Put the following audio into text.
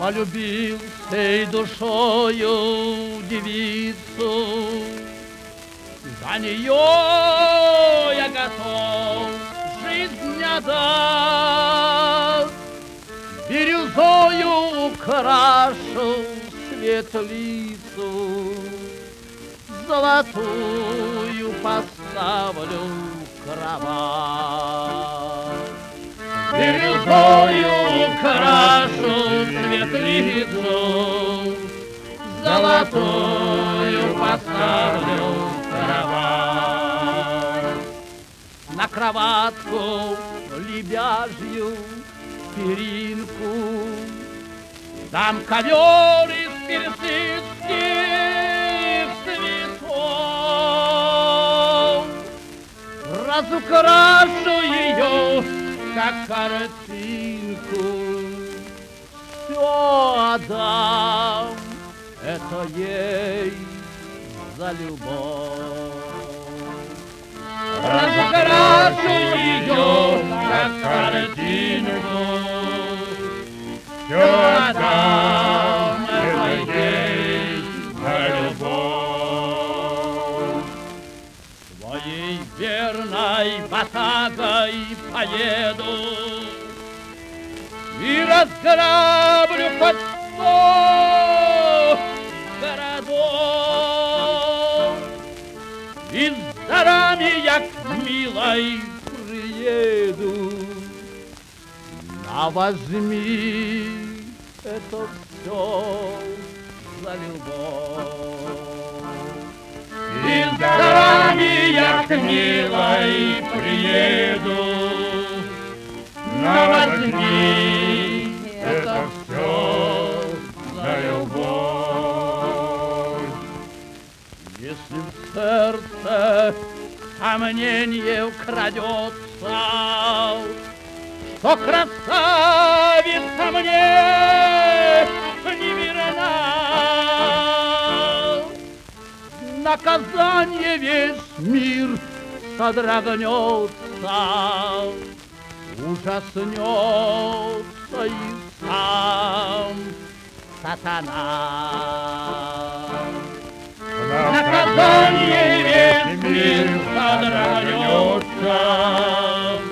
Полюбил всей душою девицу, за нее я готов жизнь отдать. Бирюзою украшу светлицу, золотую поставлю кровать. Бирюзою украшу светлицу, золотую поставлю кровать. На кроватку лебяжью перинку дам ковер из персидских цветов, разукрашу ее, как картинку, все отдам, это ей за любовь. Разукрашу ее, как картинку, все отдам, это ей за любовь. Своей верной ватагой поеду и разграблю хоть 100 городов, и с дарами я к милой приеду. А возьми это все за любовь. И с дарами я к милой приеду. Но возьми это все за любовь. Если в сердце сомнение вкрадется, что красавица мне не верна, наказание весь мир содрогнется, ужаснется и сам сатана. Наказание весь мир содрогнется,